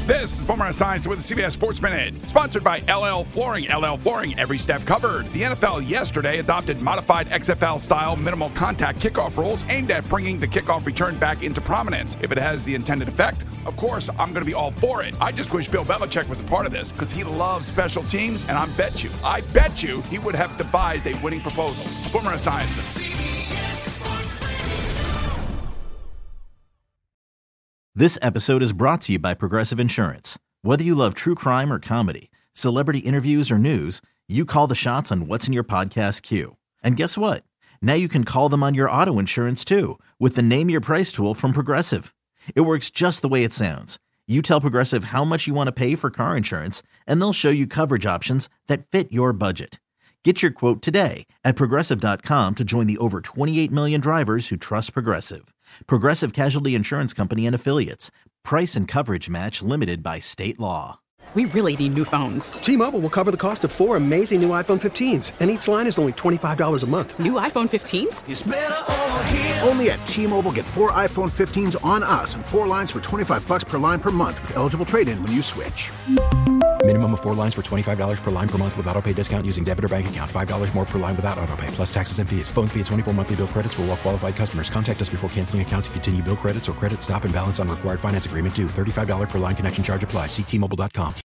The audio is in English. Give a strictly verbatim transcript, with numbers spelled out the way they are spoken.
This is Boomer Esiason with the C B S Sports Minute, sponsored by L L Flooring. L L Flooring, every step covered. The N F L yesterday adopted modified X F L-style minimal contact kickoff rules aimed at bringing the kickoff return back into prominence. If it has the intended effect, of course, I'm going to be all for it. I just wish Bill Belichick was a part of this because he loves special teams, and I bet you, I bet you he would have devised a winning proposal. Boomer Esiason. This episode is brought to you by Progressive Insurance. Whether you love true crime or comedy, celebrity interviews or news, you call the shots on what's in your podcast queue. And guess what? Now you can call them on your auto insurance too with the Name Your Price tool from Progressive. It works just the way it sounds. You tell Progressive how much you want to pay for car insurance, and they'll show you coverage options that fit your budget. Get your quote today at Progressive dot com to join the over twenty-eight million drivers who trust Progressive. Progressive Casualty Insurance Company and Affiliates. Price and coverage match limited by state law. We really need new phones. T-Mobile will cover the cost of four amazing new iPhone fifteens, and each line is only twenty-five dollars a month. New iPhone fifteens? It's better over here. Only at T-Mobile, get four iPhone fifteens on us and four lines for twenty-five bucks per line per month with eligible trade-in when you switch. Minimum of four lines for twenty-five dollars per line per month with autopay discount using debit or bank account. five dollars more per line without autopay, plus taxes and fees. Phone fee at twenty-four monthly bill credits for well-qualified customers. Contact us before canceling account to continue bill credits or credit stop and balance on required finance agreement due. thirty-five dollars per line connection charge applies. See T Mobile dot com.